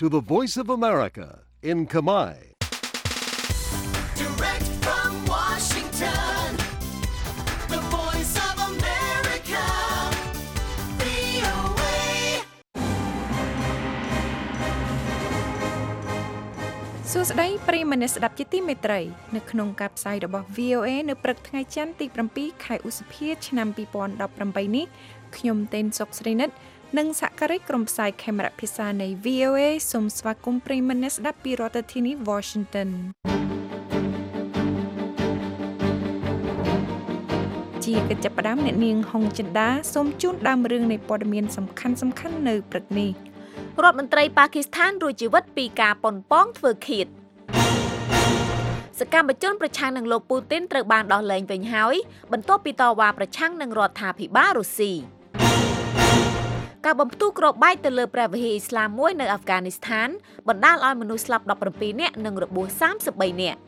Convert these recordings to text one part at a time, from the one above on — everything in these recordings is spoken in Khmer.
to the Voice of America in Khmer. Direct from Washington, the Voice of America, VOA. សួស្តីប្រិយមិត្តអ្នកស្ដាប់ជាទីមេត្រីនៅក្នុងការផ្សាយរបស់ VOA នៅព្រឹកថ្ងៃច័ន្ទទី7ខែឧសភាឆ្នាំ2018នេះខ្ញុំតេនសុកស្រីនិតនិងសហការីក្រុមផ្សាយខេមរៈភាសានៃ VOA សូមស្វាគមន៍ប្រិយមិត្តអ្នកស្ដាប់ពីរដ្ឋធានី Washington ជាកិច្ចផ្ដាំអ្នកនាងហុងចិន្តាសូមជូនដើមរឿងនៃព័ត៌មានសំខាន់ៗនៅព្រឹកនេះរដ្ឋមន្ត្រីប៉ាគីស្ថានរួចជីវិតពីការប៉ុនប៉ងធ្វើឃាតសកម្មជនប្រឆាំងនឹងលោកពូទីនត្រូវបានដោះលែងវិញហើយបន្ទាប់ពីតវ៉ាប្រឆាំងនឹងរដ្ឋាភិបាលរុស្ស៊ីការបំផ្ទុះគ្រាប់បែកទៅលើព្រះវិហារអ៊ីស្លាមមួយនៅអាហ្វហ្គានីស្ថានបណ្ដាលឲ្យមនុស្សស្លាប់17នាក់និងរបួស33នាក់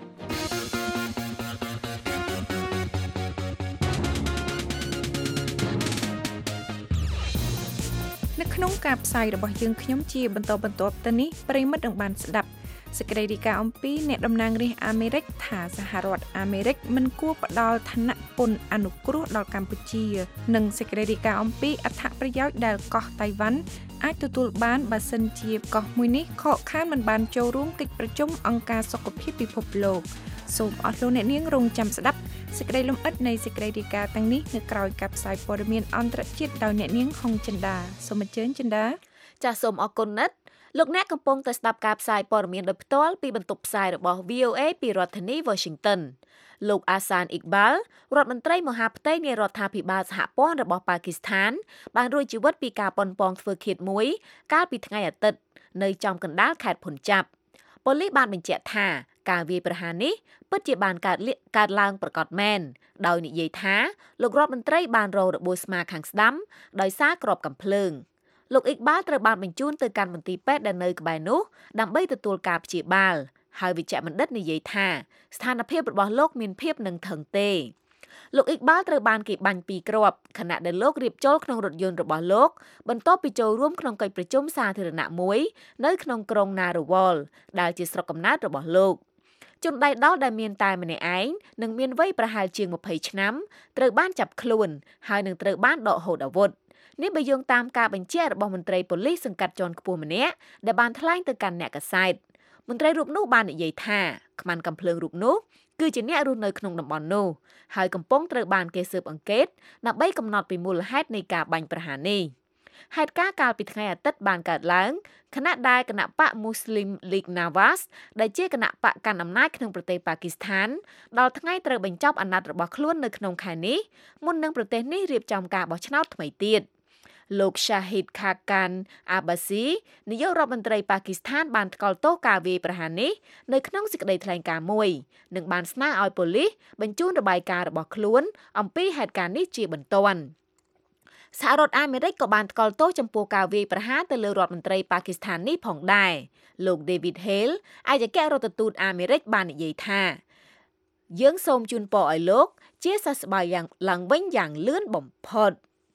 នៅក្នុងការផ្សាយរបស់យើងខ្ញុំជាបន្តបន្ទាប់ទៅនេះប្រិយមិត្តនឹងបានស្ដាប់សេចក្តីរាយការណ៍អំពីអ្នកតំណាងរាស្ត្រអាមេរិកថាសហរដ្ឋអាមេរិកមិនគួរផ្ដល់ឋានៈពន្ធអនុគ្រោះដល់កម្ពុជានិងសេចក្តីរាយការណ៍អំពីអត្ថប្រយោជន៍ដែលកោះតៃវ៉ាន់អាចទទួលបានបើសិនជាកោះមួយនេះខកខានមិនបានចូលរួមកិច្ចប្រជុំអង្គការសុខភាពពិភពលោកសូមអស់លោកអ្នកនាងរងចាំស្ដាប់សេចក្តីលម្អិតនៃសេចក្តីរាយការណ៍ទាំងនេះនៅក្រោយការផ្សាយព័ត៌មានអន្តរជាតិដោយអ្នកនាងហុងចិន្តាសូមអញ្ជើញចិន្តាចាសសូមអរគុណណាស់លោកអ្នកកំពុងតែស្ដាប់ការផ្សាយព័ត៌មានដោយផ្ទាល់ពីបន្ទប់ផ្សាយរបស់ VOA ពីរដ្ឋធានី Washington លោកអាសានអ៊ីកបាល់រដ្ឋមន្ត្រីមហាផ្ទៃនៃរដ្ឋាភិបាលសហព័ន្ធរបស់ប៉ាគីស្ថានបានរួចជីវិតពីការប៉ុនប៉ងធ្វើឃាតមួយកាលពីថ្ងៃអាទិត្យនៅចំកណ្ដាលខេត្តភុនចាប់ប៉ូលីសបានបញ្ជាក់ថាការវាយប្រហារនេះពិតជាបានកើតឡើងប្រកបមែនដោយនិយាយថាលោករដ្ឋមន្ត្រីបានរងរបួសស្មាខាងស្ដាំដោយសារគ្រាប់កាំភ្លើងលោកអ៊ីកបាល់ត្រូវបានបញ្ជូនទៅកាន់មន្ទីរពេទ្យដែលនៅក្បែរនោះដើម្បីទទួលការព្យាបាលហើយវិជ្ជបណ្ឌិតនិយាយថាស្ថានភាពរបស់លោកមានភាពនឹងថឹងទេលោកអ៊ីកបាល់ត្រូវបានគេបាញ់ពីគ្រាប់ខណៈដែលលោករៀបចូលក្នុងរថយន្តរបស់លោកបន្ទាប់ពីចូលរួមក្នុងកិច្ចប្រជុំសាធារណៈមួយនៅក្នុងក្រុង Narowal ដែលជាស្រុកកំណើតរបស់លោកជនដៃដល់ដែលមានតែម្នាក់ឯងនិងមានវ័យប្រហែលជាង20ឆ្នាំត្រូវបានចាប់ខ្លួនហើយនឹងត្រូវបានដកហូតអាវុធនេះបើយោងតាមការបញ្ជាក់របស់មន្ត្រីប៉ូលីសសង្កាត់ជាន់ខ្ពស់ម្នាក់ដែលបានថ្លែងទៅកាន់អ្នកកាសែតមន្ត្រីរូបនោះបាននិយាយថាខ្មាន់កាំភ្លើងរូបនោះគឺជាអ្នករស់នៅក្នុងតំបន់នោះហើយកំពុងត្រូវបានគេស៊ើបអង្កេតដើម្បីកំណត់ពីមូលហេតុនៃការបាញ់ប្រហារនេះហេតុការណ៍កាលពីថ្ងៃអាទិត្យបានកើតឡើងខណៈដែលគណៈបក Muslim League Nawaz ដែលជាគណៈបកកាន់អំណាចក្នុងប្រទេសប៉ាគីស្ថានដល់ថ្ងៃត្រូវបញ្ចប់អាណត្តិរបស់ខ្លួននៅក្នុងខែនេះមុននឹងប្រទេសនេះរៀបចំការបោះឆ្នោតថ្មីទៀតលោក Shahid Khaqan Abbasi នាយករដ្ឋមន្ត្រីប៉ាគីស្ថានបានថ្កោលទោសការវាយប្រហារនេះនៅក្នុងសេចក្តីថ្លែងការណ៍មួយនិងបានស្នើឲ្យប៉ូលីសបញ្ជូនរបាយការណ៍របស់ខ្លួនអំពីហេតុការណ៍នេះជាបន្ទាន់សហរដ្ឋអាមេរិកក៏បានថ្កោលទោសចំពោះការវាយប្រហារទៅលើរដ្ឋមន្ត្រីប៉ាគីស្ថាននេះផងដែរលោក David Hale ឯកអគ្គរដ្ឋទូតអាមេរិកបាននិយាយថាយើងសូមជូនពរឲ្យលោកជាសះស្បើយយ៉ាងឡើងវិញយ៉ាងលឿនបំផុត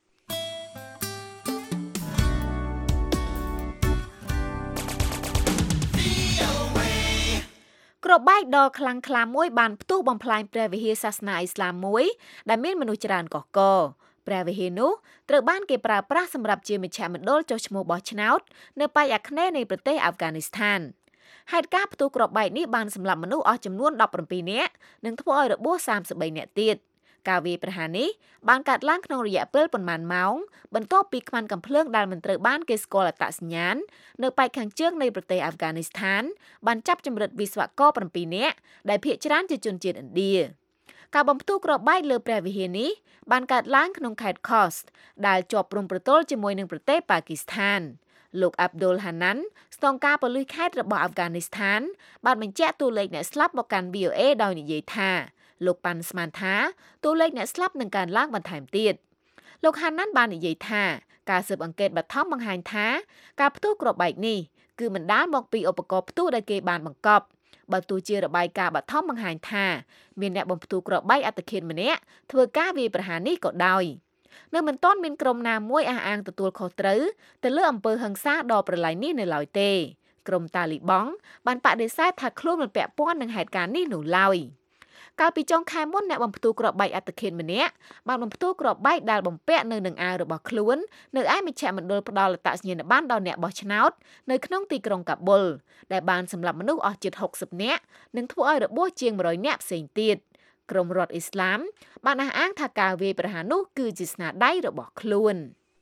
គ្រាប់បែកដ៏ខ្លាំងក្លាមួយបានផ្ទុះបំផ្លាញព្រះវិហារសាសនាអ៊ីស្លាមមួយដែលមានមនុស្សច្រើនកុះករព្រះវិហារនោះត្រូវបានគេប្រើប្រាស់សម្រាប់ជាមជ្ឈមណ្ឌលចុះឈ្មោះបោះឆ្នោតនៅប៉ែកអាគ្នេយ៍នៃប្រទេសអាហ្វហ្គានីស្ថានហេតុការណ៍ផ្ទុះគ្រាប់បែកនេះបានសម្លាប់មនុស្សអស់ចំនួន17នាក់និងធ្វើឲ្យរបួស33នាក់ទៀតការវាយប្រហារនេះបានកើតឡើងក្នុងរយៈពេលប៉ុន្មានម៉ោងបន្ទាប់ពីខ្មាន់កាំភ្លើងដែលមិនត្រូវបានគេស្គាល់អត្តសញ្ញាណនៅប៉ែកខាងជើងនៃប្រទេសអាហ្វហ្គានីស្ថានបានចាប់ចម្រិតវិស្វករ7នាក់ដែលភាគច្រើនជាជនជាតិឥណ្ឌាការបំផ្ទុះគ្រាប់បែកលើព្រះវិហារនេះបានកើតឡើងក្នុងខេត្ត Khost ដែលជាប់ព្រំប្រទល់ជាមួយនឹងប្រទេសប៉ាគីស្ថានលោក Abdul Hanan ស្នងការប៉ូលីសខេត្តរបស់អាហ្វហ្គានីស្ថានបានបញ្ជាក់តួលេខអ្នកស្លាប់មកកាន់ VOA ដោយនិយាយថាលោកប៉ាន់ស្មានថាតួលេខអ្នកស្លាប់នឹងកើនឡើងបន្ថែមទៀតលោក Hanan បាននិយាយថាការស៊ើបអង្កេតបឋមបង្ហាញថាការផ្ទុះគ្រាប់បែកនេះគឺបណ្ដាលមកពីឧបករណ៍ផ្ទុះដែលគេបានបង្កប់បើទោះជារបាយការណ៍បឋមបង្ហាញថាមានអ្នកបំផ្ទុះគ្រាប់បែកអត្តឃាតម្នាក់ធ្វើការវាយប្រហារនេះក៏ដោយនៅមិនទាន់មានក្រុមណាមួយអះអាងទទួលខុសត្រូវទៅលើអំពើហិង្សាដ៏ប្រល័យនេះនៅឡើយទេក្រុមតាលីបង់បានបដិសេធថាខ្លួនមិនពាក់ព័ន្ធនឹងហេតុការណ៍នេះនោះឡើយកាលពីចុងខែមុនអ្នកបំផ្ទុះគ្រាប់បែកអត្តឃាតម្នាក់បានបំផ្ទុះគ្រាប់បែកដែលបំពាក់នៅនឹងអាវរបស់ខ្លួននៅឯមជ្ឈមណ្ឌលផ្ដល់អត្តសញ្ញាណប័ណ្ណដល់អ្នកបោះឆ្នោតនៅក្នុងទីក្រុងកាប៊ុលដែលបានសម្លាប់មនុស្សអស់ជិត60នាក់និងធ្វើឲ្យរបួសជាង100នាក់ផ្សេងទៀតក្រុមរដ្ឋអ៊ីស្លាមបានអះអាងថាការវាយប្រហារនោះគឺជាស្នាដៃរបស់ខ្លួន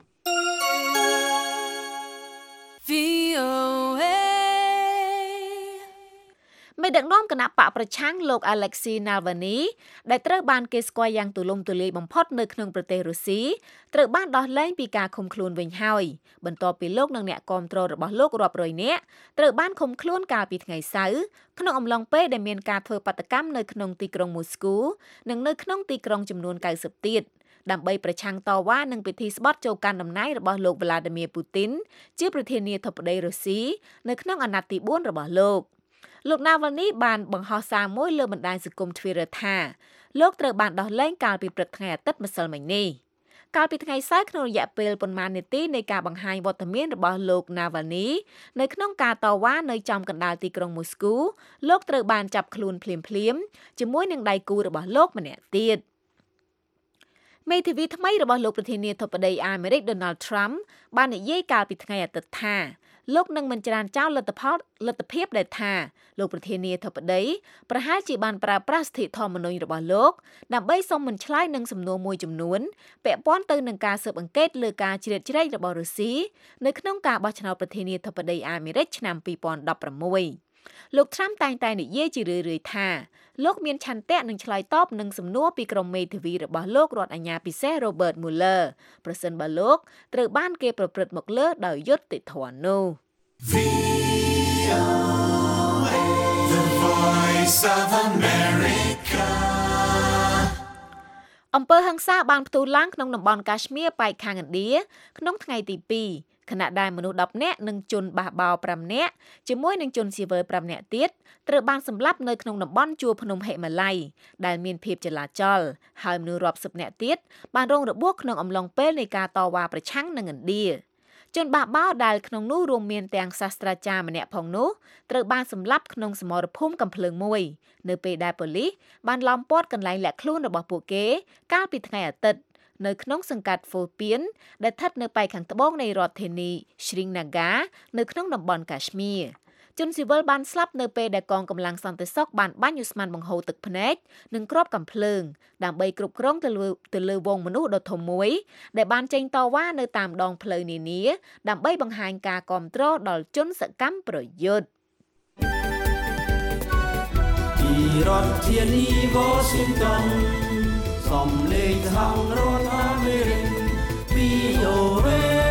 មេដឹកនាំគណៈបកប្រឆាំងលោក Alexei Navalny ដែលត្រូវបានគេស្គាល់យ៉ាងទូលំទូលាយបំផុតនៅក្នុងប្រទេសរុស្ស៊ីត្រូវបានដោះលែងពីការឃុំខ្លួនវិញហើយបន្ទាប់ពីលោកនិងអ្នកគាំទ្ររបស់លោករាប់រយនាក់ត្រូវបានឃុំខ្លួនកាលពីថ្ងៃសៅរ៍ក្នុងអំឡុងពេលដែលមានការធ្វើបាតកម្មនៅក្នុងទីក្រុងមូស្គូនិងនៅក្នុងទីក្រុងចំនួន90ទៀតដើម្បីប្រឆាំងតវ៉ានឹងពិធីស្បត់ចូលកាន់តំណែងរបស់លោក Vladimir Putin ជាប្រធានាធិបតីរុស្ស៊ីនៅក្នុងអាណត្តិទី4របស់លោកNavalny បានបង្ហោះសារមួយលើបណ្ដាញសង្គម Twitter ថាលោកត្រូវបានដោះលែងកាលពីព្រឹកថ្ងៃអាទិត្យម្សិលមិញនេះកាលពីថ្ងៃសៅរ៍ក្នុងរយៈពេលប៉ុន្មាននាទីនៃការបង្ហាញវត្តមានរបស់លោក Navalny នៅក្នុងការតវ៉ានៅចំកណ្ដាលទីក្រុងមូស្គូលោកត្រូវបានចាប់ខ្លួនភ្លាមៗជាមួយនឹងដៃគូរបស់លោកម្នាក់ទៀតមេធាវីថ្មីរបស់លោកប្រធានាធិបតីអាមេរិក Donald Trump បាននិយាយកាលពីថ្ងៃអាទិត្យថាលោកនឹងមិនច្រានចោលលទ្ធភាពដែលថាលោកប្រធានាធិបតីប្រហែលជាបានប្រើប្រាស់សិទ្ធិធម្មនុញ្ញរបស់លោកដើម្បីសុំមិនឆ្លើយនឹងសំណួរមួយចំនួនពាក់ព័ន្ធទៅនឹងការស៊ើបអង្កេតលើការជ្រៀតជ្រែករបស់រុស្ស៊ីនៅក្នុងការបោះឆ្នោតប្រធានាធិបតីអាមេរិកឆ្នាំ2016លោក Trump តែងតែនិយាយជារឿយៗថាលោកមានឆន្ទៈនឹងឆ្លើយតបនឹងសំណួរពីក្រុមមេធាវីរបស់លោករដ្ឋអាជ្ញាពិសេស Robert Mueller ប្រសិនបើលោកត្រូវបានគេប្រព្រឹត្តមកលើដោយយុត្តិធម៌នោះអំពើហិង្សាបានផ្ទុះឡើងក្នុងតំបន់កាស្មៀរប៉ែកខាងឥណ្ឌាក្នុងថ្ងៃទី2ខណៈដែលមនុស្ស10នាក់និងជនបះបោរ5នាក់ជាមួយនឹងជនស៊ីវិល5នាក់ទៀតត្រូវបានសម្លាប់នៅក្នុងតំបន់ជួរភ្នំហិមាល័យដែលមានភាពចលាចលហើយមនុស្សរាប់សិបនាក់ទៀតបានរងរបួសក្នុងអំឡុងពេលនៃការតវ៉ាប្រឆាំងនឹងឥណ្ឌាជនបះបោរដែលក្នុងនោះរួមមានទាំងសាស្ត្រាចារ្យម្នាក់ផងនោះត្រូវបានសម្លាប់ក្នុងសមរភូមិកាំភ្លើងមួយនៅពេលដែលប៉ូលីសបានឡោមព័ទ្ធកន្លែងលាក់ខ្លួនរបស់ពួកគេកាលពីថ្ងៃអាទិត្យនៅក្នុងសង្កាត់ហ្វូពៀនដែលស្ថិតនៅប៉ែកខាងត្បូងនៃរដ្ឋធានី Srinagar នៅក្នុងតំបន់កាស្មៀរជនស៊ីវិលបានស្លាប់នៅពេលដែលកងកម្លាំងសន្តិសុខបានបាញ់ឧស្ម័នបង្ហូរទឹកភ្នែកនិងគ្រាប់កាំភ្លើងដើម្បីគ្រប់គ្រងទៅលើវងមនុស្សដ៏ធំមួយដែលបានចេញតវ៉ានៅតាមដងផ្លូវនានាដើម្បីបង្ហាញការគាំទ្រដល់ជនសកម្មប្រយុទ្ធពីរដ្ឋធានី Washington សំឡេងខាងរដ្ឋអាមេរិក VOA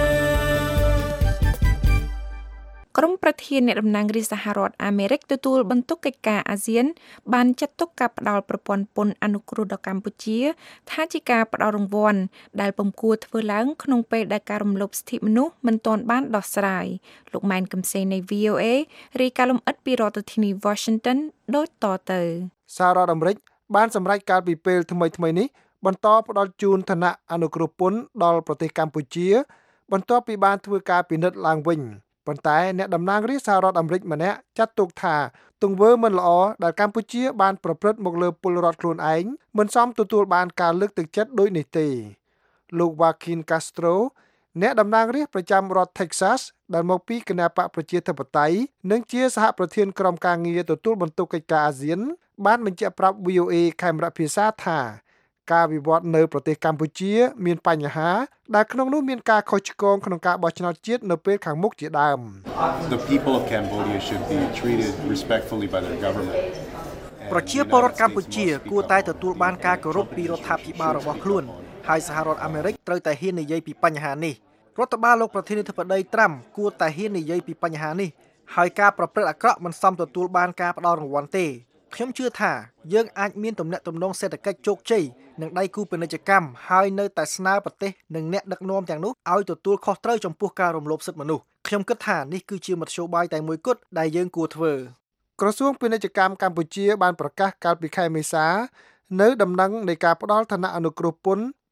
ក្រុមប្រធានអ្នកតំណាងរាស្ត្រសហរដ្ឋអាមេរិកទទួលបន្ទុកកិច្ចការអាស៊ានបានចាត់ទុកការផ្ដល់ប្រព័ន្ធពន្ធអនុគ្រោះដល់កម្ពុជាថាជាការផ្ដល់រង្វាន់ដែលពុំគួរធ្វើឡើងក្នុងពេលដែលការរំលោភសិទ្ធិមនុស្សមិនទាន់បានដោះស្រាយលោកម៉ែនកំសែងនៃ VOA រាយការណ៍លម្អិតពីរដ្ឋធានី Washington ដូចតទៅសហរដ្ឋអាមេរិកបានសម្រេចកាលពីពេលថ្មីនេះបន្តផ្ដល់ជូនឋានៈអនុគ្រោះពន្ធដល់ប្រទេសកម្ពុជាបន្ទាប់ពីបានធ្វើការពិនិត្យឡើងវិញប៉ុន្តែអ្នកតំណាងរាស្ត្រសហរដ្ឋអាមេរិកម្នាក់ចាត់ទុកថាទង្វើមិនល្អដែលកម្ពុជាបានប្រព្រឹត្តមកលើពលរដ្ឋខ្លួនឯងមិនសមទទួលបានការលើកទឹកចិត្តដូចនេះទេលោក Joaquin Castro អ្នកតំណាងរាស្ត្រប្រចាំរដ្ឋ Texas ដែលមកពីគណបកប្រជាធិបតេយ្យនិងជាសហប្រធានក្រុមការងារទទួលបន្ទុកកិច្ចការអាស៊ានបានបញ្ជាក់ប្រាប់ VOA ខេមរៈភាសាថាការវិវត្តនៅប្រទេសកម្ពុជាមានបញ្ហាដែលក្នុងនោះមានការខុសឆ្គងក្នុងការបោះឆ្នោតជាតិនៅពេលខាងមុខជាដើម The people of Cambodia should be treated respectfully by their government. ប្រជាពលរដ្ឋកម្ពុជាគួរតែទទួលបានការគោរពពីរដ្ឋាភិបាលរបស់ខ្លួនហើយសហរដ្ឋអាមេរិកត្រូវតែហ៊ាននិយាយពីបញ្ហានេះរដ្ឋបាលលោកប្រធានាធិបតីត្រាំគួរតែហ៊ាននិយាយពីបញ្ហានេះហើយការប្រព្រឹត្តអាក្រក់មិនសមទទួលបានការផ្ដល់រង្វាន់ទេខ្ញុំជឿថាយើងអាចមានទំនាក់ទំនងសេដ្ឋកិច្ចជោគជ័យនឹងដៃគូពាណិជ្ជកម្មហើយនៅតែស្នើប្រទេសនិងអ្នកដឹកនាំទាំងនោះឲ្យទទួលខុសត្រូវចំពោះការរំលោភសិទ្ធិមនុស្សខ្ញុំគិតថានេះគឺជាមធ្យោបាយតែមួយគត់ដែលយើងគួរធ្វើក្រសួងពាណិជ្ជកម្មកម្ពុជាបានប្រកាសកាលពីខែមេសានៅដំណឹងនៃការផ្ដល់ឋានៈអនុគ្រោះពន្ធ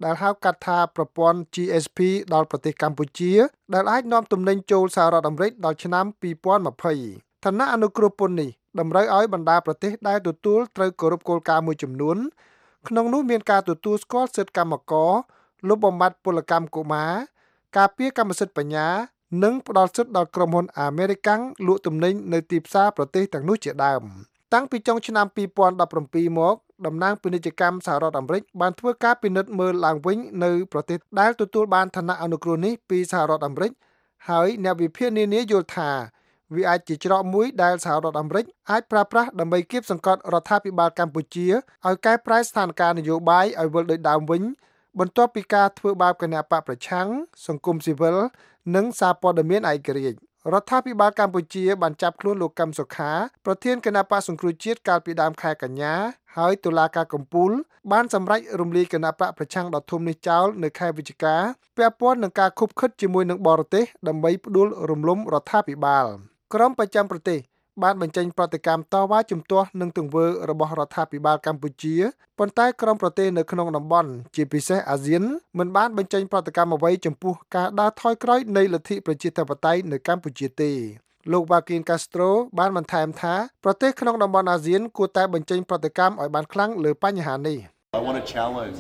ដែលហៅកាត់ថាប្រព័ន្ធ GSP ដល់ប្រទេសកម្ពុជាដែលអាចនាំទំនិញចូលសហរដ្ឋអាមេរិកដល់ឆ្នាំ2020ឋានៈអនុគ្រោះពន្ធនេះតម្រូវឲ្យបណ្ដាប្រទេសដែលទទួលត្រូវគោរពគោលការណ៍មួយចំនួនក្នុងនោះមានការទទួលស្គាល់សិទ្ធិកម្មករលុបបំបាត់ពលកម្មកុមារការពារកម្មសិទ្ធិបញ្ញានិងផ្ដល់សិទ្ធិដល់ក្រុមហ៊ុនអាមេរិកាំងលក់ទំនិញនៅទីផ្សារប្រទេសទាំងនោះជាដើមតាំងពីចុងឆ្នាំ2017មកតំណាងពាណិជ្ជកម្មសហរដ្ឋអាមេរិកបានធ្វើការពិនិត្យមើលឡើងវិញនៅប្រទេសដែលទទួលបានឋានៈអនុគ្រោះនេះពីសហរដ្ឋអាមេរិកហើយអ្នកវិភាគនានាយល់ថាវាអាចជាច្រកមួយដែលសហរដ្ឋអាមេរិកអាចប្រើប្រាស់ដើម្បីគៀបសង្កត់រដ្ឋាភិបាលកម្ពុជាឲ្យកែប្រែស្ថានភាពនយោបាយឲ្យវិលដូចដើមវិញបន្ទាប់ពីការធ្វើបាបគណបកប្រឆាំងសង្គមស៊ីវិលនិងសារព័ត៌មានឯករាជ្យរដ្ឋាភិបាលកម្ពុជាបានចាប់ខ្លួនលោកកឹមសុខាប្រធានគណបកសង្គ្រោះជាតិកាលពីដើមខែកញ្ញាហើយតុលាការកំពូលបានសម្រេចរំលាយគណបកប្រឆាំងដ៏ធំនេះចោលនៅខែវិច្ឆិកាពាក់ព័ន្ធនឹងការខុបខិតជាមួយនឹងបរទេសដើម្បីផ្ដួលរំលំរដ្ឋាភិបាលក្រុមប្រចាំប្រទេសបានបញ្ចេញប្រតិកម្មតវ៉ាជំទាស់នឹងទង្វើរបស់រដ្ឋាភិបាលកម្ពុជាប៉ុន្តែក្រុមប្រទេសនៅក្នុងតំបន់ជាពិសេសអាស៊ានមិនបានបញ្ចេញប្រតិកម្មអ្វីចំពោះការដើរថយក្រោយនៃលទ្ធិប្រជាធិបតេយ្យនៅកម្ពុជាទេលោកវ៉ាគីនកាស្ត្រូបានបន្ថែមថាប្រទេសក្នុងតំបន់អាស៊ានគួរតែបញ្ចេញប្រតិកម្មឲ្យបានខ្លាំងលើបញ្ហានេះ I want to challenge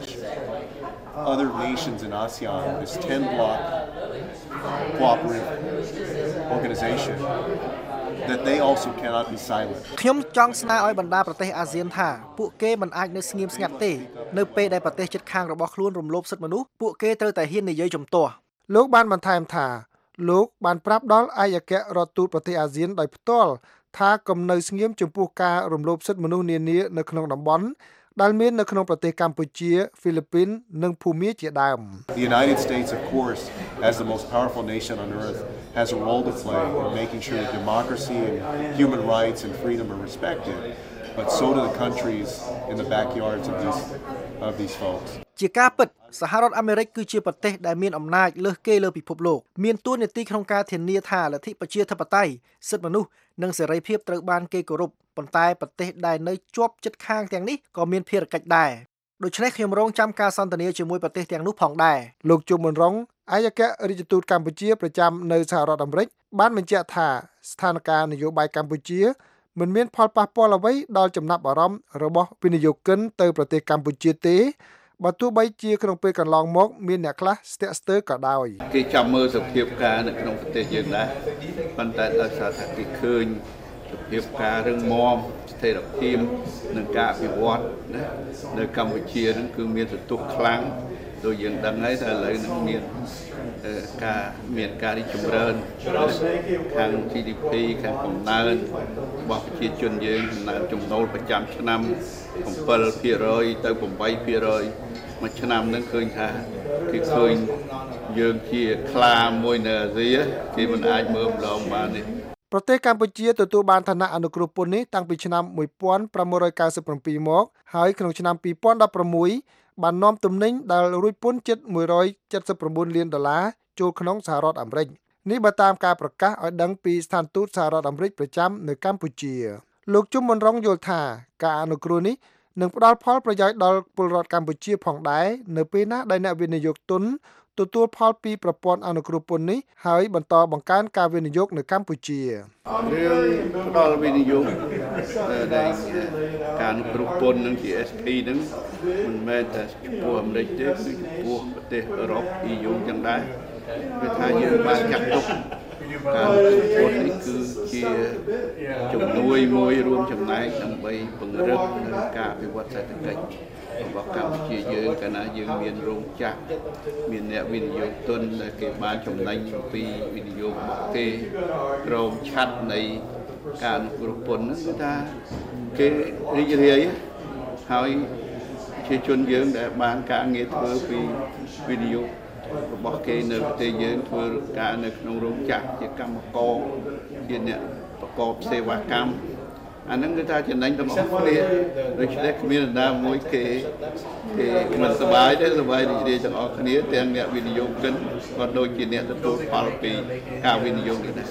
other nations in ASEAN, this 10-block cooperative organization, that they also cannot be silent. ខ្ញុំចង់ស្នើឲ្យបណ្ដាប្រទេសអាស៊ានថាពួកគេមិនអាចនៅស្ងៀមស្ងាត់ទេនៅពេលដែលប្រទេសជិតខាងរបស់ខ្លួនរំលោភសិទ្ធិមនុស្សពួកគេត្រូវតែហ៊ាននិយាយជំទាស់លោកបានបន្ថែមថាលោកបានប្រាប់ដល់ឯកអគ្គរដ្ឋទូតប្រទេសអាស៊ានដោយផ្ទាល់ថាកុំនៅស្ងៀមចំពោះការរំលោភសិទ្ធិមនុស្សនានានៅក្នុងតំបន់ដែលមាននៅក្នុងប្រទេសកម្ពុជាហ្វីលីពីននិងភូមាជាដើម The United States, of course, as the most powerful nation on earth, has a role to play in making sure that democracy and human rights and freedom are respected, but so do the countries in the backyards of these folks. ជាការពិតសហរដ្ឋអាមេរិកគឺជាប្រទេសដែលមានអំណាចលើសគេលើពិភពលោកមានតួនាទីក្នុងការធានាថាលទ្ធិប្រជាធិបតេយ្យសិទ្ធិមនុស្សនិងសេរីភាពត្រូវបានគេគោរពប៉ុន្តែប្រទេសដែលនៅជាប់ជិតខាងទាំងនេះក៏មានភារកិច្ចដែរដូច្នេះខ្ញុំរងចាំការសន្ទនាជាមួយប្រទេសទាំងនោះផងដែរលោកជុំមុនរងឯកអគ្គរដ្ឋទូតកម្ពុជាប្រចាំនៅសហរដ្ឋអាមេរិកបានបញ្ជាក់ថាស្ថានភាពនយោបាយកម្ពុជាមិនមានផលប៉ះពាល់អ្វីដល់ចំណាប់អារម្មណ៍របស់វិនិយោគិនទៅប្រទេសកម្ពុជាទេបើទោះបីជាក្នុងពេលកន្លងមកមានអ្នកខ្លះស្ទាក់ស្ទើរក៏ដោយគេចាំមើលសភាពការនៅក្នុងប្រទេសយើងដែរប៉ុន្តែដោយសារតែគេឃើញសភាពការរឹងមាំស្ថិរភាពនិងការអភិវឌ្ឍណានៅកម្ពុជានឹងគឺមានសន្ទុះខ្លាំងដូចយើងដឹងហើយថាឥឡូវនឹងមានការរីកចម្រើនខាង GDP ខាងកំណើនរបស់ប្រជាជនយើងកំណើនចំណូលប្រចាំឆ្នាំ 7% ទៅ 8% មួយឆ្នាំនឹងឃើញថាគេឃើញយើងជាខ្លាមួយនៅអាស៊ីគេមិនអាចមើលម្លងបានទេប្រទេសកម្ពុជាទទួលបានឋានៈអនុគ្រោះពន្ធនេះតាំងពីឆ្នាំ1597មកហើយក្នុងឆ្នាំ2016បាននាំទំនិញដែលរួចពន្ធជិត$179 លានចូលក្នុងសហរដ្ឋអាមេរិកនេះបើតាមការប្រកាសឲ្យដឹងពីស្ថានទូតសហរដ្ឋអាមេរិកប្រចាំនៅកម្ពុជាលោកជុំមុនរងយល់ថាការអនុគ្រោះនេះនឹងផ្ដល់ផលប្រយោជន៍ដល់ពលរដ្ឋកម្ពុជាផងដែរនៅពេលណាដែលអ្នកវិនិយោគទុនទទួលផលពីប្រព័ន្ធអនុគ្រោះពន្ធនេះហើយបន្តបង្កើនការវិនិយោគនៅកម្ពុជារឿងផ្ដល់វិនិយោគដែលការអនុគ្រោះពន្ធនឹង GSP នឹងមិនមែនតែចំពោះអាមេរិកទេគឺចំពោះប្រទេសអឺរ៉ុប EU ចឹងដែរវាថាយើងបានចាត់ទុកការអនុគ្រោះពន្ធនេះគឺជាជំនួយមួយរួមចំណែកដើម្បីពង្រឹងការអភិវឌ្ឍសេដ្ឋកិច្ចរបស់កម្ពុជាយើងកាលណាយើងមានរោងចក្រមានអ្នកវិនិយោគទុនដែលគេបានចំណេញពីវិនិយោគរបស់គេក្រោមឆ័ត្រនៃការអនុគ្រោះពន្ធហ្នឹងគឺថាគេរីករាយហើយជាជនយើងដែលបានការងារធ្វើពីវិនិយោគរបស់គេនៅប្រទេសយើងធ្វើការនៅក្នុងរោងចក្រជាកម្មករជាអ្នកប្រកបសេវាកម្មអានឹងគឺថាចំណេញទាំងអស់គ្នាដូច្នេះគ្មាននរណាមួយគេមិនសប្បាយទេសប្បាយរីករាយទាំងអស់គ្នាទាំងអ្នកវិនិយោគិនក៏ដូចជាអ្នកទទួលផលពីការវិនិយោគនេះដែរ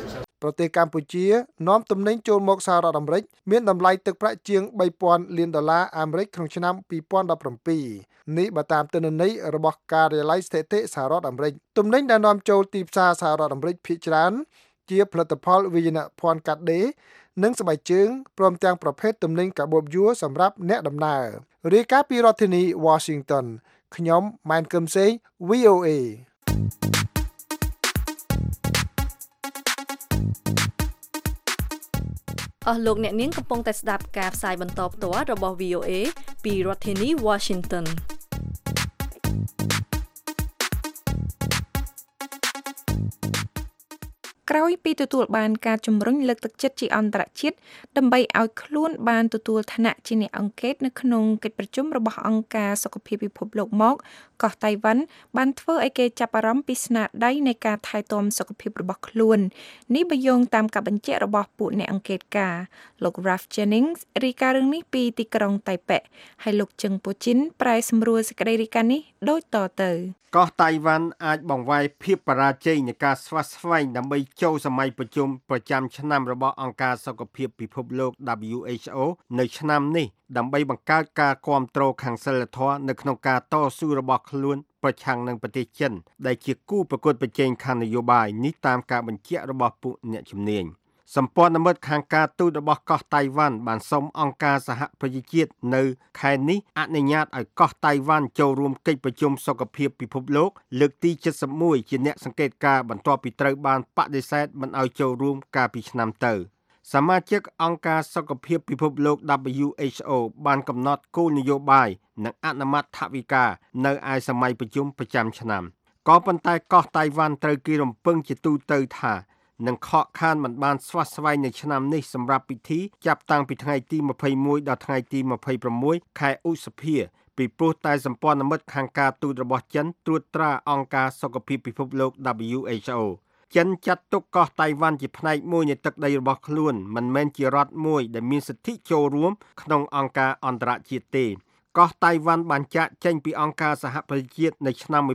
ប្រទេសកម្ពុជានាំទំនិញចូលមកសហរដ្ឋអាមេរិកមានតម្លៃទឹកប្រាក់ជាង$3,000 លានអាមេរិកក្នុងឆ្នាំ2017នេះបើតាមទិន្នន័យរបស់ការិយាល័យស្ថិតិសហរដ្ឋអាមេរិកទំនិញដែលនាំចូលទីផ្សារសហរដ្ឋអាមេរិកភាគច្រើនជាផលិតផលវិញ្ញាណភ័ណ្ឌកាត់ដេរនិងស្បែកជើងព្រមទាំងប្រភេទទំនិញកាបូបយួរសម្រាប់អ្នកដំណើររាយការណ៍ពីរដ្ឋធានី Washington ខ្ញុំម៉ែនកឹមសេង VOA អស់លោកអ្នកនាងកំពុងតែស្ដាប់ការផ្សាយបន្តផ្ទាល់របស់ VOA ពីរដ្ឋធានី Washington ក្រោយពីទទួលបានការជំរុញលើកទឹកចិត្តជាអន្តរជាតិដើម្បីឲ្យខ្លួនបានទទួលឋានៈជាអ្នកអង្កេតនៅក្នុងកិច្ចប្រជុំរបស់អង្គការសុខភាពពិភពលោកមកកោះតៃវ៉ាន់បានធ្វើឲ្យគេចាប់អារម្មណ៍ពីស្នាដៃនៃការថែទាំសុខភាពរបស់ខ្លួននេះបើយោងតាមការបញ្ជាក់របស់ពួកអ្នកអង្កេតការលោក Ralph Jennings រាយការណ៍រឿងនេះពីទីក្រុងតៃប៉េហើយលោកជឹងពូជីនប្រែសម្រួលសេចក្តីរាយការណ៍នេះដូចតទៅកោះតៃវ៉ាន់អាចបង្វែរភាពបរាជ័យនៃការស្វាស្វែងដើម្បីចូលសម័យប្រជុំប្រចាំឆ្នាំរបស់អង្គការសុខភាពពិភពលោក WHO នៅឆ្នាំនេះដើម្បីបង្កើតការគាំទ្រខាងសីលធម៌នៅក្នុងការតស៊ូរបស់ខ្លួនប្រឆាំងនឹងប្រទេសចិនដែលជាគូប្រកួតប្រជែងខាងនយោបាយនេះតាមការបញ្ជាក់របស់ពួកអ្នកជំនាញសម្ព័ន្ធមិត្តខាងការទូតរបស់កោះតៃវ៉ាន់បានសុំអង្គការសហប្រជាជាតិនៅខែនេះអនុញ្ញាតឲ្យកោះតៃវ៉ាន់ចូលរួមកិច្ចប្រជុំសុខភាពពិភពលោកលើកទី71ជាអ្នកសង្កេតការណ៍បន្ទាប់ពីត្រូវបានបដិសេធមិនឲ្យចូលរួមកាលពីឆ្នាំទៅសមាជិកអង្គការសុខភាពពិភពលោក WHO បានកំណត់គោលនយោបាយនិងអនុម័តថវិកានៅឯសម័យប្រជុំប្រចាំឆ្នាំក៏ប៉ុន្តែកោះតៃវ៉ាន់ត្រូវគេរំពឹងជាទូទៅថានឹងខកខានមិនបានស្វាស្វែងនៅឆ្នាំនេះសម្រាប់ពិធីចាប់តាំងពីថ្ងៃទី21ដល់ថ្ងៃទី26ខែឧសភាពីព្រោះតែសម្ព័ន្ធមិត្តខាងការទូតរបស់ចិនត្រួតត្រាអង្គការសុខភាពពិភពលោក WHO ចិនចាត់ទុកកោះតៃវ៉ាន់ជាផ្នែកមួយនៃទឹកដីរបស់ខ្លួនមិនមែនជារដ្ឋមួយដែលមានសិទ្ធិចូលរួមក្នុងអង្គការអន្តរជាតិទេកោះតៃវ៉ាន់បានចាកចេញពីអង្គការសហប្រជាជាតិនៅឆ្នាំ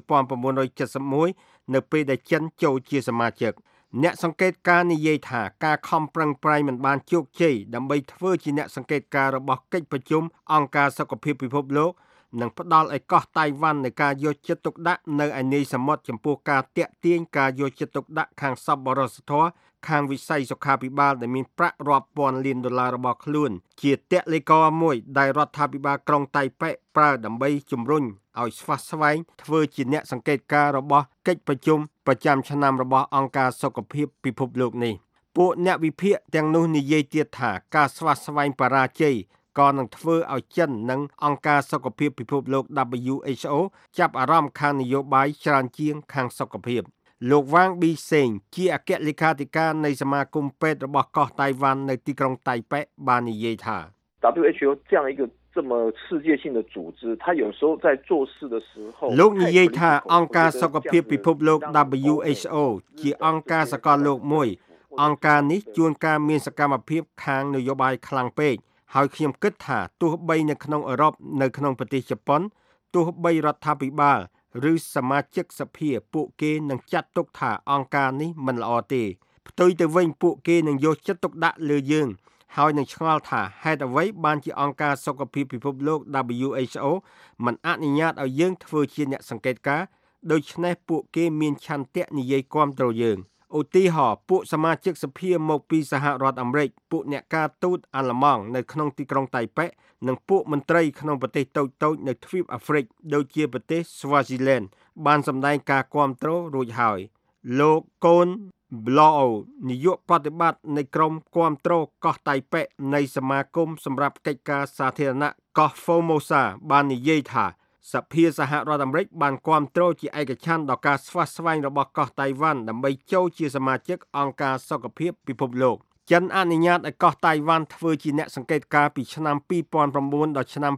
1971នៅពេលដែលចិនចូលជាសមាជិកអ្នកសង្កេតការនិយាយថាការខំប្រឹងប្រែងមិនបានជោគជ័យដើម្បីធ្វើជាអ្នកសង្កេតការរបស់កិច្ចប្រជុំអង្គការសុខភាពពិភពលោកនិងផ្ដល់ឲ្យកោះតៃវ៉ាន់នៃការយកចិត្តទុកដាក់នៅឯនាយសមុទ្រចំពោះការតាក់ទាញការយកចិត្តទុកដាក់ខាងសប្បុរសធម៌ខាងវិស័យសុខាភិបាលដែលមានប្រាក់រាប់ពាន់លានដុល្លាររបស់ខ្លួនជាតេលេកមួយដែលរដ្ឋាភិបាលក្រុងតៃប៉េប្រើដើម្បីជំរុញឲ្យស្វាស្វែងធ្វើជាអ្នកសង្កេតការរបស់កិច្ចប្រជុំប្រចាំឆ្នាំរបស់អង្គការសុខភាពពិភពលោកនេះពួកអ្នកវិភាគទាំងនោះនិយាយទៀតថាការស្វាស្វែងបរាជ័យក៏នឹងធ្វើឲ្យចិននិងអង្គការសុខភាពពិភពលោក WHO ចាប់អារម្មណ៍ខាងនយោបាយច្រើនជាងខាងសុខភាពលោកវ៉ាងប៊ីសេងជាអគ្គលេខាធិការនៃសមាគមពេទ្យរបស់កោះតៃវ៉ាន់នៅទីក្រុងតៃប៉េបាននិយាយថា WHO 这样一个这么世界性的组织它有时候在做事的时候លោកនិយាយថាអង្គការសុខភាពពិភពលោក WHO ជាអង្គការសកលលោកមួយអង្គការនេះជួនកាលមានសកម្មភាពខាងនយោបាយខ្លាំងពេកហើយខ្ញុំគិតថាទោះបីនៅក្នុងអឺរ៉ុបនៅក្នុងប្រទេសជប៉ុនទោះបីរដ្ឋាភិបាលឬសមាជិកសភាពួកគេនឹងចាត់ទុកថាអង្គការនេះមិនល្អទេផ្ទុយទៅវិញពួកគេនឹងយកចិត្តទុកដាក់លើយើងហើយនឹងឆ្ងល់ថាហេតុអ្វីបានជាអង្គការសុខភាពពិភពលោក WHO មិនអនុញ្ញាតឲ្យយើងធ្វើជាអ្នកសង្កេតការណ៍ដូច្នេះពួកគេមានឆន្ទៈនិយាយគាំទ្រយើងឧទាហរណ៍ពួកសមាជិកសភាមកពីសហរដ្ឋអាមេរិកពួកអ្នកការទូតអាល្លឺម៉ង់នៅក្នុងទីក្រុងតៃប៉េនិងពួកមន្ត្រីក្នុងប្រទេសតូចៗនៅទ្វីបអាហ្វ្រិកដូចជាប្រទេសស្វាស៊ីឡែនបានសម្ដែងការគាំទ្ររួចហើយលោកកូនប្លូអូនាយកប្រតិបត្តិនៃក្រុមគាំទ្រកោះតៃប៉េនៃសមាគមសម្រាប់កិច្ចការសាធារណៈកោះ Formosa បាននិយាយថាសភាសហរដ្ឋអាមេរិកបានគាំទ្រជាឯកច្ឆន្ទដល់ការស្វាស្វែងរបស់កោះតៃវ៉ាន់ដើម្បីចូលជាសមាជិកអង្គការសុខភាពពិភពលោកចិនអនុញ្ញាតឲ្យកោះតៃវ៉ាន់ធ្វើជាអ្នកសង្កេតការណ៍ពីឆ្នាំ2009ដល់ឆ្នាំ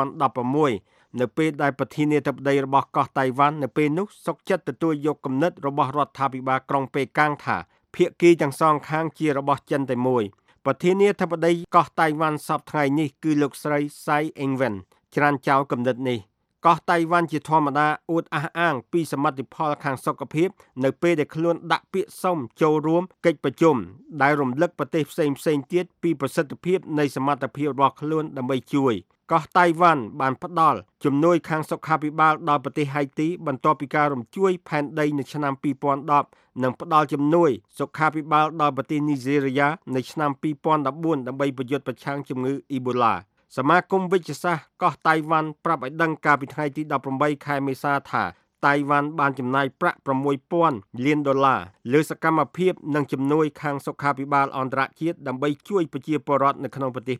2016នៅពេលដែលប្រធានាធិបតីរបស់កោះតៃវ៉ាន់នៅពេលនោះសុកចិត្តទទួលយកគំនិតរបស់រដ្ឋាភិបាលក្រុងប៉េកាំងថាភាគីទាំងសងខាងជារបស់ចិនតែមួយប្រធានាធិបតីកោះតៃវ៉ាន់សប្តាហ៍ថ្ងៃនេះគឺលោកស្រីសៃអេងវិនច្រានចោលគំនិតនេះកោះតៃវ៉ាន់ជាធម្មតាអួតអះអាងពីសមិទ្ធផលខាងសុខភាពនៅពេលដែលខ្លួនដាក់ពាក្យសុំចូលរួមកិច្ចប្រជុំដែលរំលឹកប្រទេសផ្សេងៗទៀតពីប្រសិទ្ធភាពនៃសមត្ថភាពរបស់ខ្លួនដើម្បីជួយកោះតៃវ៉ាន់បានផ្ដល់ជំនួយខាងសុខាភិបាលដល់ប្រទេសហៃទីបន្ទាប់ពីការរំជួយផែនដីនៅឆ្នាំ2010និងផ្ដល់ជំនួយសុខាភិបាលដល់ប្រទេសនីហ្សេរីយ៉ានៅឆ្នាំ2014ដើម្បីប្រយុទ្ធប្រឆាំងជំងឺអ៊ីបូឡាសមាគមវិទ្យាសាស្ត្រកោះតៃវ៉ាន់ប្រាប់ឲ្យដឹងកាលពីថ្ងៃទី18ខែមេសាថាតៃវ៉ាន់បានចំណាយប្រាក់$6,000 លានលើសកម្មភាពនិងជំនួយខាងសុខាភិបាលអន្តរជាតិដើម្បីជួយប្រជាពលរដ្ឋនៅក្នុងប្រទេស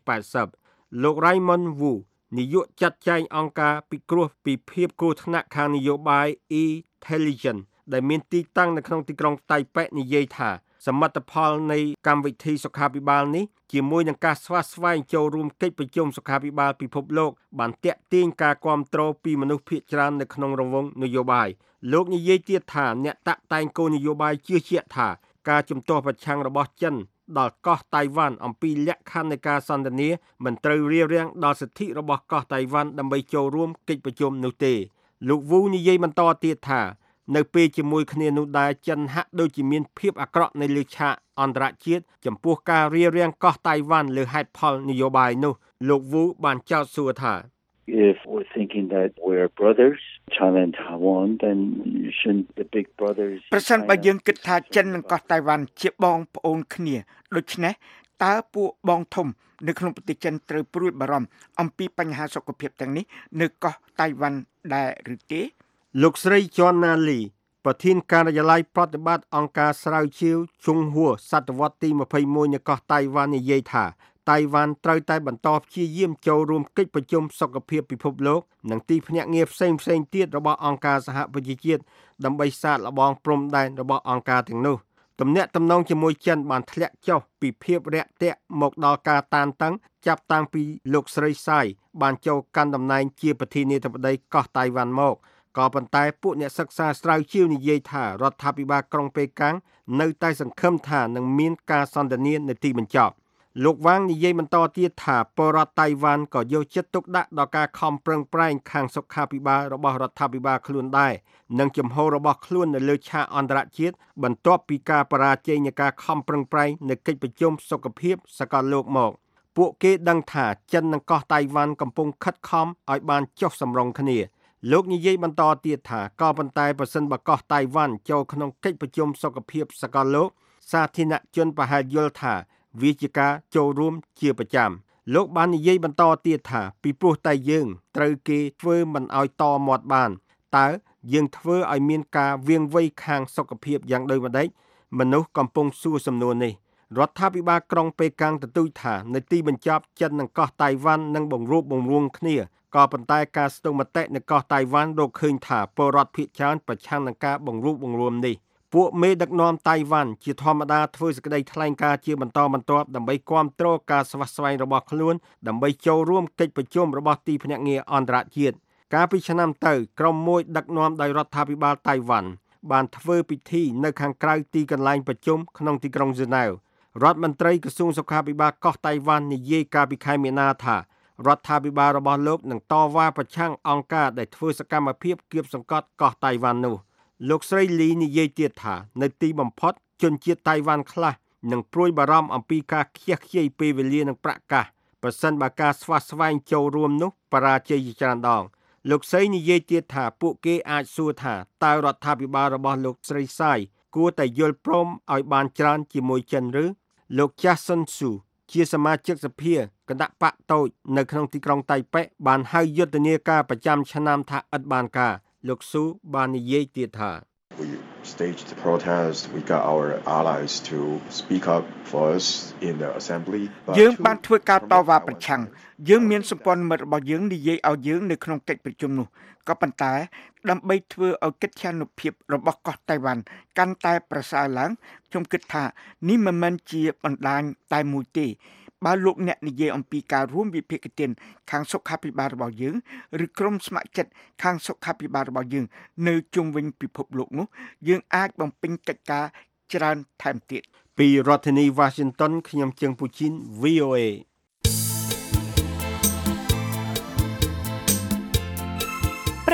80លោក Raymond Wu នាយកចាត់ចែងអង្គការពិគ្រោះពីភាពគ្រោះថ្នាក់ខាងនយោបាយ Intelligence ដែលមានទីតាំងនៅក្នុងទីក្រុងតៃប៉េនិយាយថាសមិទ្ធផលនៃកម្មវិធីសុខាភិបាលនេះជាមួយនឹងការស្វាស្វែងចូលរួមកិច្ចប្រជុំសុខាភិបាលពិភពលោកបានទាក់ទាញការគាំទ្រពីមនុស្សភាគច្រើននៅក្នុងរង្វង់នយោបាយលោកនិយាយទៀតថាអ្នកតាក់តែងគោលនយោបាយជឿជាក់ថាការជំទាស់ប្រឆាំងរបស់ចិនដល់កោះតៃវ៉ាន់អំពីលក្ខខណ្ឌនៃការសន្ទនាមិនត្រូវរារាំងដល់សិទ្ធិរបស់កោះតៃវ៉ាន់ដើម្បីចូលរួមកិច្ចប្រជុំនោះទេលោកវូនិយាយបន្តទៀតថានៅពេលជាមួយគ្នានោះដែរចិនហាក់ដូចជាមានភាពអាក្រក់នៅលើឆាកអន្តរជាតិចំពោះការរារាំងកោះតៃវ៉ាន់លើហេតុផលនយោបាយនោះលោកវូបានចោទសួរថា If we're thinking that we're brothers, China and Taiwan, then shouldn't the big brothers ប្រសិនបើយើងគិតថាចិននិងកោះតៃវ៉ាន់ជាបងប្អូនគ្នាដូច្នេះតើពួកបងធំនៅក្នុងប្រទេសចិនត្រូវព្រួយបារម្ភអំពីបញ្ហាសុខភាពទាំងនេះនៅកោះតៃវ៉ាន់ដែរឬទេលោកស្រី Joanna Lee ប្រធានការិយាល័យប្រតិបត្តិអង្គការស្រាវជ្រាវជុងហួរសតវត្សទី21នៅកោះតៃវ៉ាន់និយាយថាតៃវ៉ាន់ត្រូវតែបន្តព្យាយាមចូលរួមកិច្ចប្រជុំសុខភាពពិភពលោកនិងទីភ្នាក់ងារផ្សេងៗទៀតរបស់អង្គការសហប្រជាជាតិដើម្បីសាកល្បងព្រំដែនរបស់អង្គការទាំងនោះទំនាក់ទំនងជាមួយចិនបានធ្លាក់ចុះពីភាពរាក់ទាក់មកដល់ការតានតឹងចាប់តាំងពីលោកស្រីសាយបានចូលកាន់តំណែងជាប្រធានាធិបតីកោះតៃវ៉ាន់មកក៏ប៉ុន្តែពួកអ្នកសិក្សាស្រាវជ្រាវនិយាយថារដ្ឋាភិបាលក្រុងប៉េកាំងនៅតែសង្ឃឹមថានឹងមានការសន្ទនានៅទីបញ្ចប់លោកវ៉ាងនិយាយបន្តទៀតថាពលរដ្ឋតៃវ៉ាន់ក៏យកចិត្តទុកដាក់ដល់ការខំប្រឹងប្រែងខាងសុខាភិបាលរបស់រដ្ឋាភិបាលខ្លួនដែរនិងជំហររបស់ខ្លួននៅលើឆាកអន្តរជាតិបន្ទាប់ពីការបរាជ័យនៃការខំប្រឹងប្រែងនៅកិច្ចប្រជុំសុខភាពសកលលោកមកពួកគេដឹងថាចិននិងកោះតៃវ៉ាន់កំពុងខិតខំឲ្យបានចុះសម្រុងគ្នាលោកនិយាយបន្តទៀតថាក៏ប៉ុន្តែប្រសិនបើកោះតៃវ៉ាន់ចូលក្នុងកិច្ចប្រជុំសុខភាពសកលលោកសាធារណជនប្រហែលយល់ថាវាជាការចូលរួមជាប្រចាំលោកបាននិយាយបន្តទៀតថាពីព្រោះតែយើងត្រូវគេធ្វើមិនឲ្យតមាត់បានតើយើងធ្វើឲ្យមានការវាងវៃខាងសុខភាពយ៉ាងដូចម្តេចមនុស្សកំពុងសួរសំណួរនេះរដ្ឋាភិបាលក្រុងប៉េកាំងទទូចថានៅទីបញ្ចប់ចិននិងកោះតៃវ៉ាន់នឹងបង្រួបបង្រួមគ្នាក៏ប៉ុន្តែការស្ទង់មតិនៅកោះតៃវ៉ាន់រកឃើញថាពលរដ្ឋភាគច្រើនប្រឆាំងនឹងការបង្រួបបង្រួមនេះពួកមេដឹកនាំតៃវ៉ាន់ជាធម្មតាធ្វើសេចក្តីថ្លែងការណ៍ជាបន្តបន្ទាប់ដើម្បីគាំទ្រការស្វាស្វែងរបស់ខ្លួនដើម្បីចូលរួមកិច្ចប្រជុំរបស់ទីភ្នាក់ងារអន្តរជាតិកាលពីឆ្នាំទៅក្រុមមួយដឹកនាំដោយរដ្ឋាភិបាលតៃវ៉ាន់បានធ្វើពិធីនៅខាងក្រៅទីកន្លែងប្រជុំក្នុងទីក្រុងហ្សឺណែវរដ្ឋមន្ត្រីក្រសួងសុខាភិបាលកោះតៃវ៉ាន់និយាយកាលពីខែមីនាថារដ្ឋាភិបាលរបស់លោកនឹងតវ៉ាប្រឆាំងអង្គការដែលធ្វើសកម្មភាពគៀបសង្កត់កោះតៃវ៉ាន់នោះលោកស្រីលីនិយាយទៀតថានៅទីបំផុតជនជាតិតៃវ៉ាន់ខ្លះនឹងព្រួយបារម្ភអំពីការខ្ជះខ្ជាយពេលវេលានិងប្រាក់កាសប្រសិនបើការស្វាស្វែងចូលរួមនោះបរាជ័យជាច្រើនដងលោកស្រីនិយាយទៀតថាពួកគេអាចសួរថាតើរដ្ឋាភិបាលរបស់លោកស្រីសាយគួរតែយល់ព្រមឲ្យបានច្រើនជាមួយចិនឬលោកចាស់សុនស៊ូជាសមាជិកសភាគណៈបកតូចនៅក្នុងទីក្រុងតៃប៉េបានហៅយុទ្ធនាការប្រចាំឆ្នាំថាឥតបានការលោកស៊ូបាននិយាយទៀតថា We staged the protest. We got our allies to speak up for us in the assembly. យើងបានធ្វើការតវ៉ាប្រឆាំងយើងមានសម្ព័ន្ធមិត្តរបស់យើងនិយាយឲ្យយើងនៅក្នុងកិច្ចប្រជុំនោះក៏ប៉ុន្តែដើម្បីធ្វើឲ្យកិត្យានុភាពរបស់កោះតៃវ៉ាន់កាន់តែប្រសើរឡើងខ្ញុំគិតថានេះមិនមែនជាបណ្ដាញតែមួយទេបើលោកអ្នកនិយាយអំពីការរួមវិភាគទានខាងសុខាភិបាលរបស់យើងឬក្រុមស្ម័គ្រចិត្តខាងសុខាភិបាលរបស់យើងនៅជុំវិញពិភពលោកនោះយើងអាចបំពេញកិច្ចការច្រើនថែមទៀតពីរដ្ឋធានី Washington ខ្ញុំជើងពូជីន VOA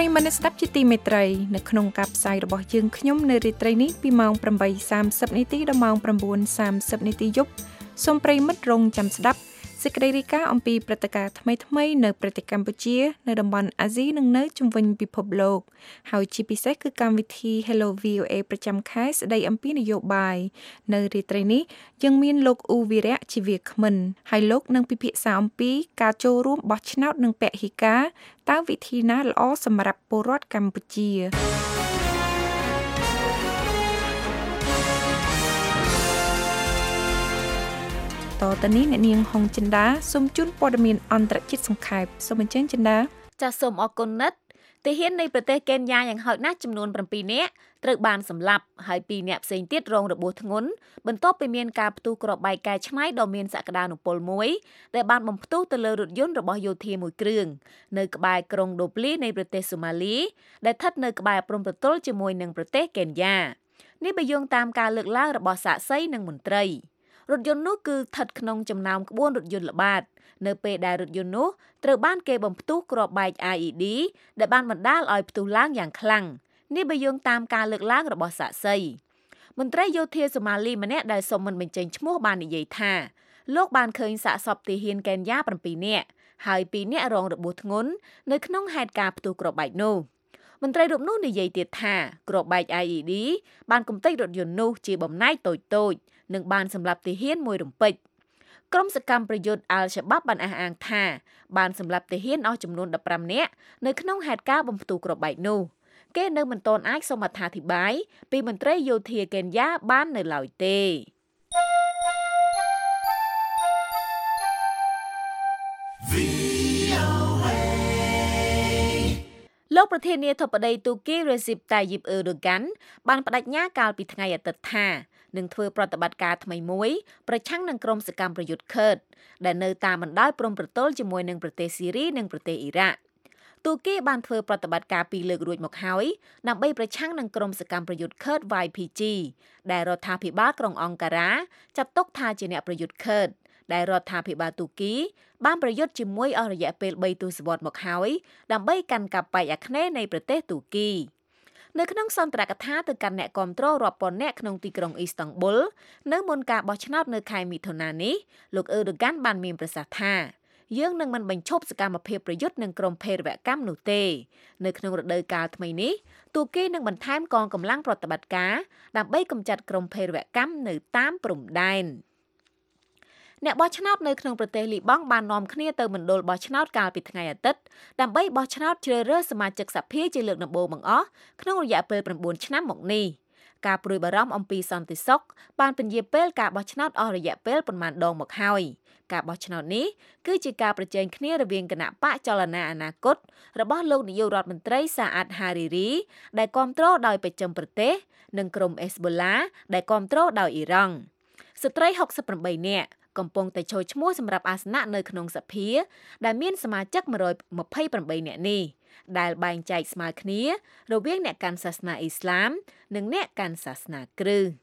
រិយមិត្តស្ដាប់ជាទីមេត្រីនៅក្នុងការផ្សាយរបស់យើងខ្ញុំនៅរាត្រីនេះពីម៉ោង 8:30 នាទីដល់ម៉ោង 9:30 នាទីយប់សូមប្រិយមិត្តរងចាំស្ដាប់សេចក្តីរាយការណ៍អំពីព្រឹត្តិការណ៍ថ្មីៗនៅប្រទេសកម្ពុជានៅតំបន់អាស៊ីនិងនៅជុំវិញពិភពលោកហើយជាពិសេសគឺកម្មវិធី Hello VOA ប្រចាំខែស្ដីអំពីនយោបាយនៅរាត្រីនេះយើងមានលោកអ៊ូវីរៈជាវាគ្មិនហើយលោកនឹងពិភាក្សាអំពីការចូលរួមបោះឆ្នោតនិងពហិការតើវិធីណាល្អសម្រាប់ពលរដ្ឋកម្ពុជាតទៅនេះអ្នកនាងហុងចិន្តាសូមជូនព័ត៌មានអន្តរជាតិសង្ខេបសូមអញ្ជើញចិន្តាចាសសូមអរគុណណាស់ទាហាននៃប្រទេសកេនយ៉ាយ៉ាងហោចណាស់ចំនួន7នាក់ត្រូវបានសម្លាប់ហើយ2នាក់ផ្សេងទៀតរងរបួសធ្ងន់បន្ទាប់ពីមានការផ្ទុះគ្រាប់បែកកែច្នៃដ៏មានសក្តានុពលមួយដែលបានបំផ្ទុះទៅលើរថយន្តរបស់យោធាមួយគ្រឿងនៅក្បែរក្រុងដូប្លីនៃប្រទេសសូម៉ាលីដែលស្ថិតនៅក្បែរព្រំប្រទល់ជាមួយនឹងប្រទេសកេនយ៉ានេះបើយោងតាមការលើកឡើងរបស់សាក្សីនិងមន្ត្រីរថយន្តនោះគឺស្ថិតក្នុងចំណោមក្បួនរថយន្តល្បាតនៅពេលដែលរថយន្តនោះត្រូវបានគេបំផ្ទុះគ្រាប់បែក IED ដែលបានបណ្ដាលឲ្យផ្ទុះឡើងយ៉ាងខ្លាំងនេះបើយោងតាមការលើកឡើងរបស់សាក្សីមន្ត្រីយោធាសូម៉ាលីម្នាក់ដែលសូមមិនបញ្ចេញឈ្មោះបាននិយាយថាលោកបានឃើញសាកសពទាហានកេនយ៉ា7នាក់ហើយ2នាក់រងរបួសធ្ងន់នៅក្នុងហេតុការណ៍ផ្ទុះគ្រាប់បែកនោះមន្ត្រីរូបនោះនិយាយទៀតថាគ្រាប់បែក IED បានកំទេចរថយន្តនោះជាបំណែកតូចៗនិងបានសម្លាប់ទាហានមួយរំពេចក្រុមសកម្មប្រយុទ្ធអាល់ Shabaab បានអះអាងថាបានសម្លាប់ទាហានអស់ចំនួន15នាក់នៅក្នុងហេតុការណ៍បំផ្ទុះគ្រាប់បែកនោះគេនៅមិនទាន់អាចសូមអត្ថាធិប្បាយពីមន្ត្រីយោធាកេនយ៉ាបាននៅឡើយទេលោកប្រធានាធិបតីទូគី Recep Tayyip Erdogan បានបដិញ្ញាកាលពីថ្ងៃអាទិត្យថានឹងធ្វើប្រតិបត្តិការថ្មីមួយប្រឆាំងនឹងក្រុមសកម្មប្រយុទ្ធ Kurd ដែលនៅតាមបណ្ដោយព្រំប្រទល់ជាមួយនឹងប្រទេសស៊ីរីនិងប្រទេសអ៊ីរ៉ាក់ទូគីបានធ្វើប្រតិបត្តិការ2លើករួចមកហើយដើម្បីប្រឆាំងនឹងក្រុមសកម្មប្រយុទ្ធ Kurd YPG ដែលរដ្ឋាភិបាលក្រុងអង្ការ៉ាចាត់ទុកថាជាអ្នកប្រយុទ្ធ Kurd ដែលរដ្ឋាភិបាលទូគីបានប្រយុទ្ធជាមួយអស់រយៈពេល3ទសវត្សរ៍មកហើយដើម្បីកាន់កាប់បែកអាគ្នេយ៍នៃប្រទេសទូគីនៅក្នុងសន្ទរកថាទៅកាន់អ្នកគាំទ្ររាប់ពាន់នាក់ក្នុងទីក្រុងអ៊ីស្តង់ប៊ុលនៅមុនការបោះឆ្នោតនៅខែមិថុនានេះលោកអ៊ឺដូហ្គានបានមានប្រសាសន៍ថាយើងនឹងមិនបញ្ឈប់សកម្មភាពប្រយុទ្ធនឹងក្រុមភេរវកម្មនោះទេនៅក្នុងរដូវកាលថ្មីនេះទូគីនឹងបន្ថែមកងកម្លាំងប្រតិបត្តិការដើម្បីកម្ចាត់ក្រុមភេរវកម្មនៅតាមព្រំដែនអ្នកបោះឆ្នោតនៅក្នុងប្រទេសលីបង់បាននាំគ្នាទៅមណ្ឌលបោះឆ្នោតកាលពីថ្ងៃអាទិត្យដើម្បីបោះឆ្នោតជ្រើសរើសសមាជិកសភាជាលើកដំបូងបង្អស់ក្នុងរយៈពេល9ឆ្នាំមកនេះការព្រួយបារម្ភអំពីសន្តិសុខបានពន្យាពេលការបោះឆ្នោតអស់រយៈពេលប៉ុន្មានដងមកហើយការបោះឆ្នោតនេះគឺជាការប្រជែងគ្នារវាងគណៈបកចលនាអនាគតរបស់លោកនាយករដ្ឋមន្ត្រីសាអាតហារីរីដែលគាំទ្រដោយបច្ចឹមប្រទេសនិងក្រុមអេសបូឡាដែលគាំទ្រដោយអ៊ីរ៉ង់ស្ត្រី68នាក់កំពុងតែចូលឈ្មោះសម្រាប់អាសនៈនៅក្នុងសភាដែលមានសមាជិក128នាក់នេះដែលបែងចែកស្មើគ្នារវាងអ្នកកាន់សាសនាអ៊ីស្លាមនិងអ្នកកាន់សាសនាគ្រិស្ត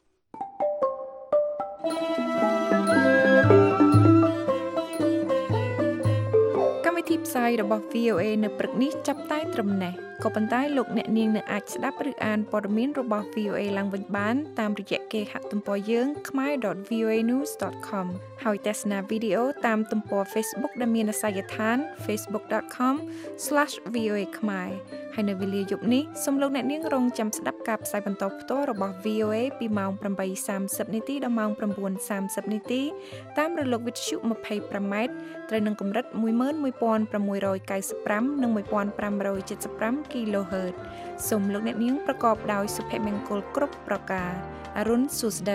កម្មវិធីផ្សាយរបស់ VOA នៅព្រឹកនេះចាប់តែត្រឹមនេះក៏ប៉ុន្តែលោកអ្នកនាងនៅអាចស្ដាប់ឬអានព័ត៌មានរបស់ VOA ឡើងវិញបានតាមរយៈគេហទំព័រយើង khmer.voanews.com ហើយទស្សនាវីដេអូតាមទំព័រ Facebook ដែលមានអាសយដ្ឋាន facebook.com/voa khmer ហើយនៅវេលាយប់នេះសូមលោកអ្នកនាងរងចាំស្ដាប់ការផ្សាយបន្តផ្ទាល់របស់ VOA ពីម៉ោង 8:30 នាទីដល់ម៉ោង 9:30 នាទីតាមរលកវិទ្យុ 25 ម៉ែត្រត្រូវនឹងកម្រិត 11695 និង 1575 kHz សូមលោកអ្នកនាងប្រកបដោយសុភមង្គលគ្រប់ប្រការអរុនសុស្ដី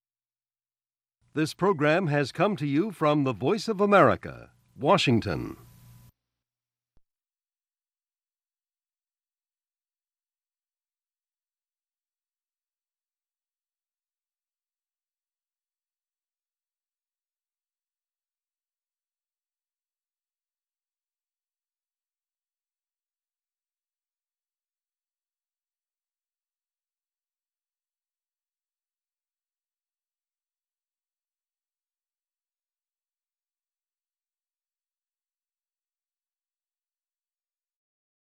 This program has come to you from the Voice of America, Washington.